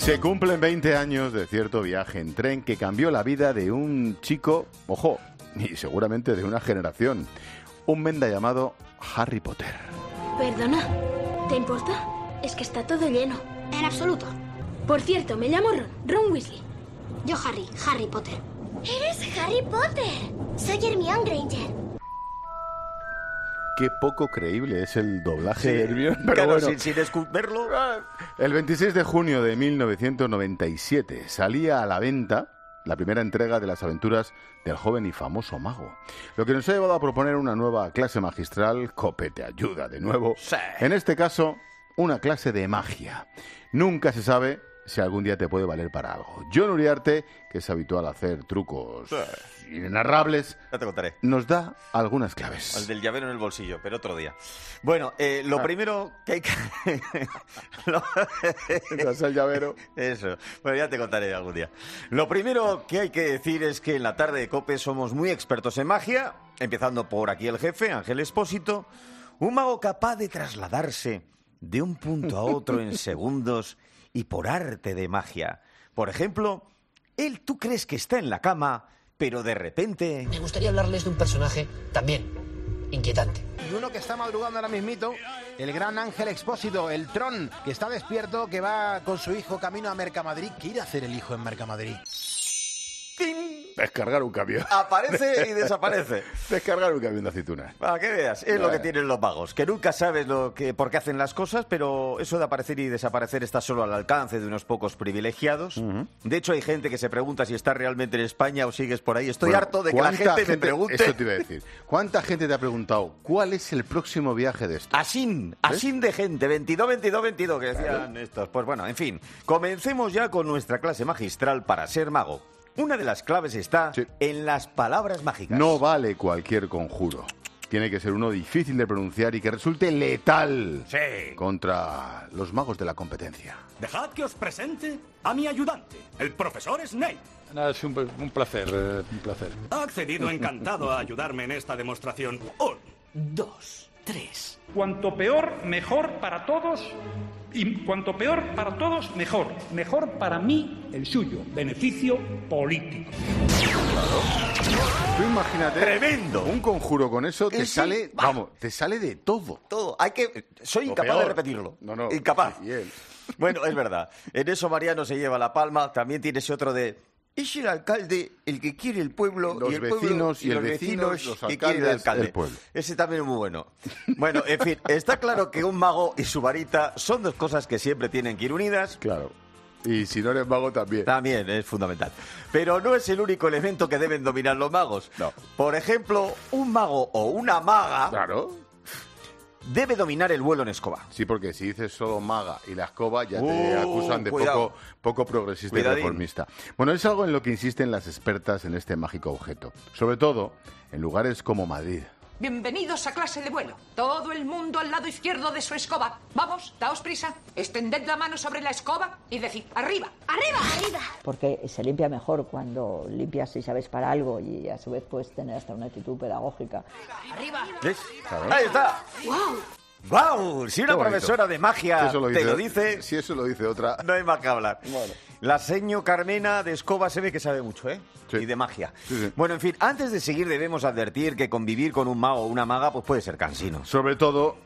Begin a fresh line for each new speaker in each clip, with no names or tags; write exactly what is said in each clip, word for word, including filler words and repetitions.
Se cumplen veinte años de cierto viaje en tren que cambió la vida de un chico, ojo, y seguramente de una generación. Un menda llamado Harry Potter.
Perdona, ¿te importa? Es que está todo lleno.
En absoluto.
Por cierto, me llamo Ron, Ron Weasley.
Yo Harry, Harry Potter.
¡Eres Harry Potter! Soy Hermione Granger.
Qué poco creíble es el doblaje
Sí,
de Hermione, pero
claro,
bueno.
sin, sin escuperlo.
El veintiséis de junio de mil novecientos noventa y siete salía a la venta la primera entrega de las aventuras del joven y famoso mago. Lo que nos ha llevado a proponer una nueva clase magistral, Cope te ayuda de nuevo.
Sí.
En este caso, una clase de magia. Nunca se sabe si algún día te puede valer para algo. John Uriarte, que es habitual hacer trucos
Sí.
inenarrables,
Ya te contaré.
nos da algunas claves.
El del llavero en el bolsillo, pero otro día. Bueno, eh, lo primero que hay que... lo...
¿Das el llavero?
Eso. Bueno, ya te contaré algún día. Lo primero que hay que decir es que en la tarde de COPE somos muy expertos en magia, empezando por aquí el jefe, Ángel Expósito, un mago capaz de trasladarse de un punto a otro en segundos y por arte de magia. Por ejemplo, él tú crees que está en la cama, pero de repente...
Me gustaría hablarles de un personaje también inquietante.
Y uno que está madrugando ahora mismito, el gran Ángel Expósito, el Tron, que está despierto, que va con su hijo camino a Mercamadrid. ¿Qué irá a hacer el hijo en Mercamadrid?
¡Tin!
Descargar un camión.
Aparece y desaparece.
Descargar un camión de aceitunas.
Para que veas, es lo que tienen los magos, que nunca sabes lo que, por qué hacen las cosas, pero eso de aparecer y desaparecer está solo al alcance de unos pocos privilegiados. Uh-huh. De hecho, hay gente que se pregunta si estás realmente en España o sigues por ahí. Estoy
bueno,
harto de que la gente, gente me pregunte...
Eso te iba a decir. ¿Cuánta gente te ha preguntado cuál es el próximo viaje de esto?
Asín, asín de gente, veintidós, veintidós, veintidós, que decían claro. estos. Pues bueno, en fin, comencemos ya con nuestra clase magistral para ser mago. Una de las claves está sí. en las palabras mágicas.
No vale cualquier conjuro. Tiene que ser uno difícil de pronunciar y que resulte letal
sí.
contra los magos de la competencia.
Dejad que os presente a mi ayudante, el profesor Snape.
Nada, es un, un placer, eh, un placer.
Ha accedido encantado a ayudarme en esta demostración. Un, dos, tres.
Cuanto peor, mejor para todos. Y cuanto peor para todos, mejor. Mejor para mí, el suyo. Beneficio político.
Claro. Tú imagínate.
Tremendo.
Un conjuro con eso te
sí,
sale,
va.
vamos, te sale de todo.
Todo. Hay que. Soy incapaz
peor.
de repetirlo.
No, no.
Incapaz.
Y él.
Bueno, es verdad. En eso Mariano se lleva la palma. También tiene ese otro de. Es el alcalde el que quiere el pueblo
los
y el
vecinos
pueblo,
y, y el
los
vecinos,
vecinos
los
que
alcaldes,
quieren el alcalde.
El pueblo.
Ese también es muy bueno. Bueno, en fin, está claro que un mago y su varita son dos cosas que siempre tienen que ir unidas.
Claro. Y si no eres mago también.
También es fundamental. Pero no es el único elemento que deben dominar los magos.
No.
Por ejemplo, un mago o una maga...
Claro.
Debe dominar el vuelo en escoba.
Sí, porque si dices solo maga y la escoba ya te
uh,
acusan de poco, poco progresista
Cuidadín.
y reformista. Bueno, es algo en lo que insisten las expertas en este mágico objeto. Sobre todo en lugares como Madrid.
Bienvenidos a clase de vuelo. Todo el mundo al lado izquierdo de su escoba. Vamos, daos prisa. Extended la mano sobre la escoba y decid ¡arriba!
¡Arriba! ¡Arriba!
Porque se limpia mejor cuando limpias y sabes para algo y a su vez puedes tener hasta una actitud pedagógica.
¡Arriba!
¿Ves? Ahí está.
¡Wow!
¡Wow! Si una profesora de magia
lo
te
dice,
lo dice...
Si eso lo dice otra...
No hay más que hablar.
Bueno.
La seño Carmena de escoba se ve que sabe mucho, ¿eh?
Sí.
Y de magia.
Sí, sí.
Bueno, en fin, antes de seguir debemos advertir que convivir con un mago o una maga pues puede ser cansino.
Sobre todo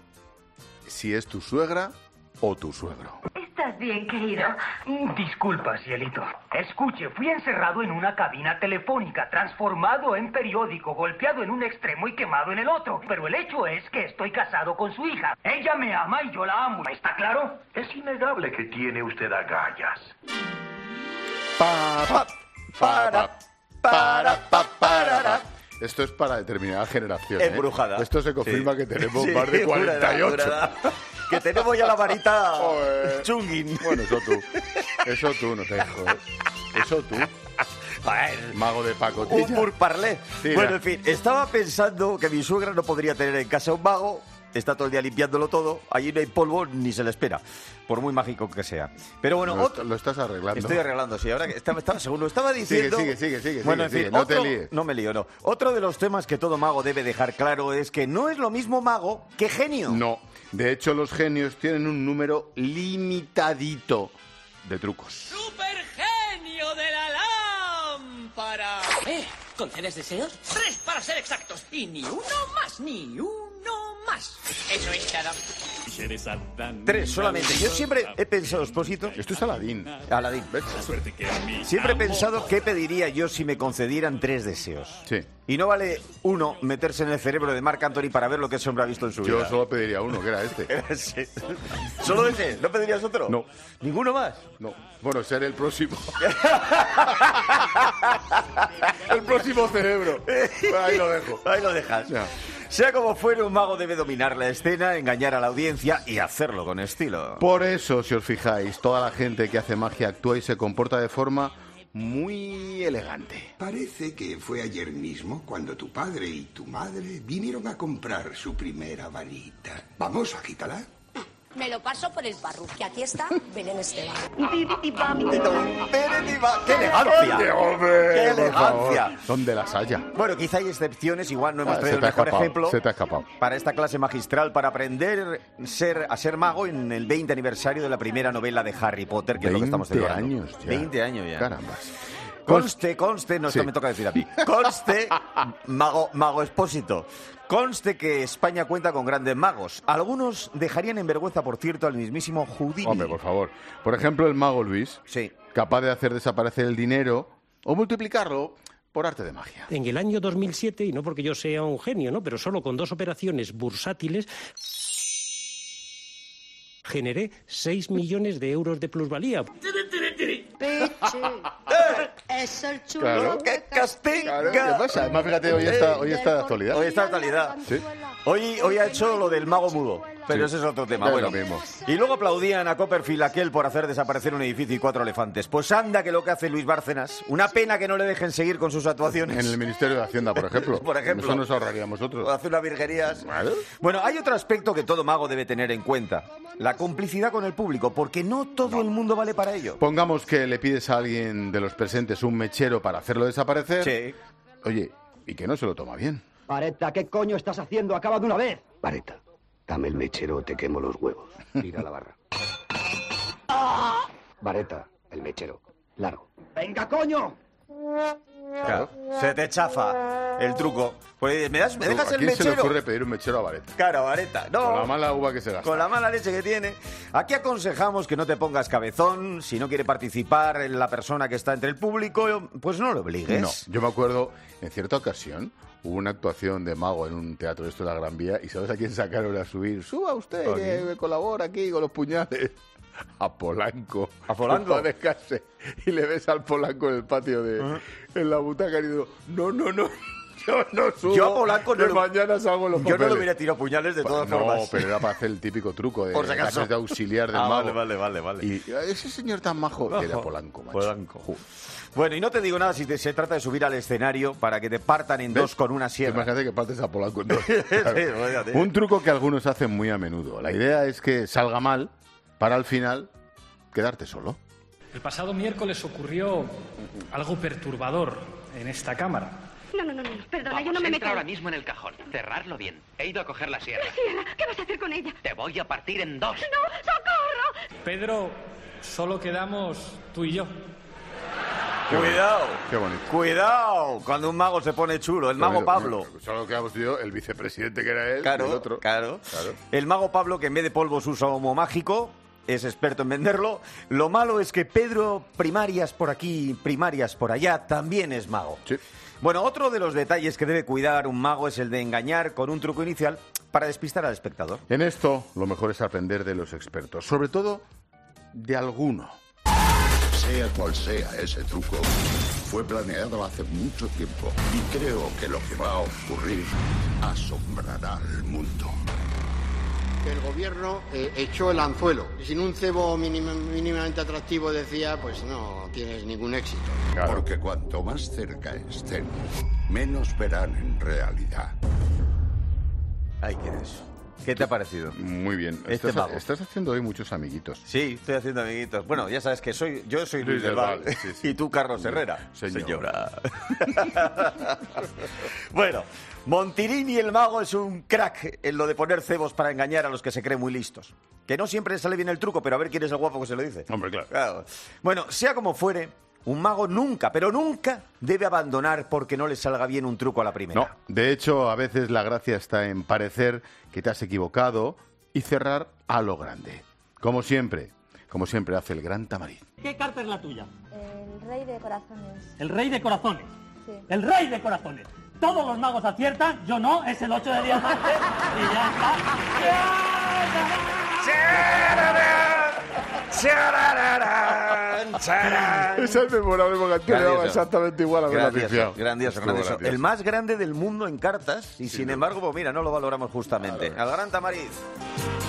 si es tu suegra o tu suegro.
¿Estás bien, querido? Disculpa, cielito. Escuche, fui encerrado en una cabina telefónica, transformado en periódico, golpeado en un extremo y quemado en el otro. Pero el hecho es que estoy casado con su hija. Ella me ama y yo la amo. ¿Está claro?
Es innegable que tiene usted agallas.
Pa, pa, para, para, pa, para. Esto es para determinada generación.
Embrujada.
¿eh? Esto se confirma
sí.
que tenemos
sí,
más de cuarenta y ocho.
Durada, durada. Que tenemos ya la varita chungin.
Bueno, eso tú. Eso tú, no te dejo. ¿eh? Eso tú.
Ver,
mago de pacotilla.
Un purparlé. Bueno, en fin, estaba pensando que mi suegra no podría tener en casa un mago. Está todo el día limpiándolo todo. Allí no hay polvo ni se le espera. Por muy mágico que sea. Pero bueno,
lo,
otro...
lo estás arreglando.
Estoy arreglando, sí. Ahora que estaba, estaba según lo estaba diciendo.
Sigue, sigue, sigue, sigue.
Bueno,
sigue,
en fin,
sigue.
otro...
no te líes.
No me lío, no. Otro de los temas que todo mago debe dejar claro es que no es lo mismo mago que genio.
No. De hecho, los genios tienen un número limitadito de trucos.
¡Supergenio de la lámpara! ¿Eh? ¿Concedes deseos? Tres para ser exactos. Y ni uno más, ni uno más. Eso es todo.
Tres solamente. Yo siempre he pensado, Espósito...
Esto es Aladín.
Aladín. Siempre he pensado qué pediría yo si me concedieran tres deseos.
Sí.
Y no vale uno meterse en el cerebro de Marc Anthony para ver lo que ese hombre ha visto en su vida.
Yo solo pediría uno, que era este.
Sí. ¿Solo ese? ¿No pedirías otro?
No.
¿Ninguno más?
No. Bueno, ser el próximo. El próximo cerebro. Ahí lo dejo.
Ahí lo dejas.
Ya.
Sea como fuere, un mago debe dominar la escena, engañar a la audiencia y hacerlo con estilo.
Por eso, si os fijáis, toda la gente que hace magia actúa y se comporta de forma muy elegante.
Parece que fue ayer mismo cuando tu padre y tu madre vinieron a comprar su primera varita. Vamos, agítala.
Me lo paso por el parru, que aquí está Belén Esteban.
¡Qué elegancia! ¡Qué elegancia!
¿Dónde las haya?
Bueno, quizá hay excepciones, igual no hemos
Ah,
traído
se
el
te ha
mejor
escapado,
ejemplo
se te ha escapado.
para esta clase magistral para aprender ser, a ser mago en el veinte aniversario de la primera novela de Harry Potter, que es lo que estamos celebrando.
veinte años ya.
veinte años ya.
Carambas.
Conste, conste, no, esto
Sí.
me toca decir a mí. Conste, mago, mago Espósito. Conste que España cuenta con grandes magos. Algunos dejarían en vergüenza, por cierto, al mismísimo Houdini.
Hombre, por favor. Por ejemplo, el mago Luis,
sí.
capaz de hacer desaparecer el dinero o multiplicarlo por arte de magia.
En el año dos mil siete, y no porque yo sea un genio, ¿no?, pero solo con dos operaciones bursátiles generé seis millones de euros de plusvalía.
Es el chulo.
Claro.
¡Qué castiga!
Claro, ¿qué pasa? Además, fíjate, hoy está, hoy está de actualidad.
Hoy está de actualidad.
Sí.
Hoy, hoy ha hecho lo del mago mudo, pero
Sí.
ese es otro tema.
Es
Bueno,
lo mismo.
y luego aplaudían a Copperfield aquel por hacer desaparecer un edificio y cuatro elefantes. Pues anda que lo que hace Luis Bárcenas. Una pena que no le dejen seguir con sus actuaciones.
En el Ministerio de Hacienda, por ejemplo.
Por ejemplo.
Eso nos ahorraríamos
O
otros.
hace unas virguerías.
Claro.
Bueno, hay otro aspecto que todo mago debe tener en cuenta. La complicidad con el público, porque no todo el mundo vale para ello.
Pongamos que le pides a alguien de los presentes un mechero para hacerlo desaparecer.
Sí.
Oye, y que no se lo toma bien.
Vareta, ¿qué coño estás haciendo? Acaba de una vez.
Vareta, dame el mechero o te quemo los huevos. Tira la barra. Vareta, el mechero. Largo.
¡Venga, coño!
Claro. Se te chafa el truco. Pues me, das, me dejas
¿A
el
quién se le
mechero.
ocurre pedir un mechero a Vareta?
Claro, vareta. No.
Con la mala uva que se gasta.
Con la mala leche que tiene. Aquí aconsejamos que no te pongas cabezón. Si no quiere participar en la persona que está entre el público, pues no lo obligues.
No, yo me acuerdo, en cierta ocasión, hubo una actuación de mago en un teatro de esto de la Gran Vía, y ¿sabes a quién sacaron a subir? Suba usted,
¿A
que
quién?
me colabora aquí con los puñales. A Polanco.
¿A Polanco?
Para descanse. Y le ves al Polanco en el patio de...
Ajá.
En la butaca y digo, no, no, no, yo no subo.
Yo a Polanco no
que
lo-
mañana salgo en los
Yo no
papeles.
le hubiera tirado puñales de todas
no,
formas.
pero era para hacer el típico truco de,
Por si acaso.
de auxiliar del
Ah,
mago.
vale, vale, vale, vale.
Y ese señor tan majo
Ojo.
era Polanco, macho.
Polanco. Bueno, y no te digo nada si te- se trata de subir al escenario para que te partan en
¿Ves?
dos con una sierra.
Imagínate que partes a Polanco en dos.
Sí,
Claro.
fíjate.
Un truco que algunos hacen muy a menudo. La idea es que salga mal para al final quedarte solo.
El pasado miércoles ocurrió algo perturbador en esta cámara.
No, no, no, no, perdona,
Vamos,
yo no me
entra
meto.
ahora mismo en el cajón. Cerrarlo bien. He ido a coger la sierra.
La sierra, ¿qué vas a hacer con ella?
Te voy a partir en dos.
¡No, socorro!
Pedro, solo quedamos tú y yo.
Cuidado.
Qué bonito.
Cuidado cuando un mago se pone chulo. El mago Pablo.
Solo quedamos tú y yo, el vicepresidente que era él,
Claro,
y el otro.
claro.
Claro.
El mago Pablo, que en vez de polvos usa humo mágico, es experto en venderlo. Lo malo es que Pedro, primarias por aquí, primarias por allá, también es mago.
Sí.
Bueno, otro de los detalles que debe cuidar un mago es el de engañar con un truco inicial para despistar al espectador.
En esto, lo mejor es aprender de los expertos, sobre todo de alguno.
Sea cual sea ese truco, fue planeado hace mucho tiempo y creo que lo que va a ocurrir asombrará al mundo.
El gobierno eh, echó el anzuelo. Sin un cebo minim- mínimamente atractivo, decía, pues no tienes ningún éxito.
Porque cuanto más cerca estén, menos verán en realidad.
Ahí quieres. ¿Qué te ha parecido?
Muy bien.
Este
estás,
mago.
estás haciendo hoy muchos amiguitos.
Sí, estoy haciendo amiguitos. Bueno, ya sabes que soy yo soy Luis,
Luis
del
del
Val,
Val, sí, sí.
y tú Carlos Herrera.
Señora.
Bueno, Montirini el mago es un crack en lo de poner cebos para engañar a los que se creen muy listos. Que no siempre le sale bien el truco, pero a ver quién es el guapo que se lo dice.
Hombre, claro.
Claro. Bueno, sea como fuere, un mago nunca, pero nunca debe abandonar porque no le salga bien un truco a la primera.
No, de hecho, a veces la gracia está en parecer que te has equivocado y cerrar a lo grande. Como siempre, como siempre hace el gran Tamariz.
¿Qué carta es la tuya?
El rey de corazones.
El rey de corazones.
Sí.
El rey de corazones. Todos los magos aciertan, yo no, es el ocho de diamante y ya
está.
Esa es memorable porque Antonio
Grandioso.
exactamente igual a ver la
Grandioso,
afición.
grandioso,
Estuvo
grandioso.
gracioso.
El más grande del mundo en cartas y
Sí,
sin
no.
embargo, pues mira, no lo valoramos justamente. Al gran Tamariz.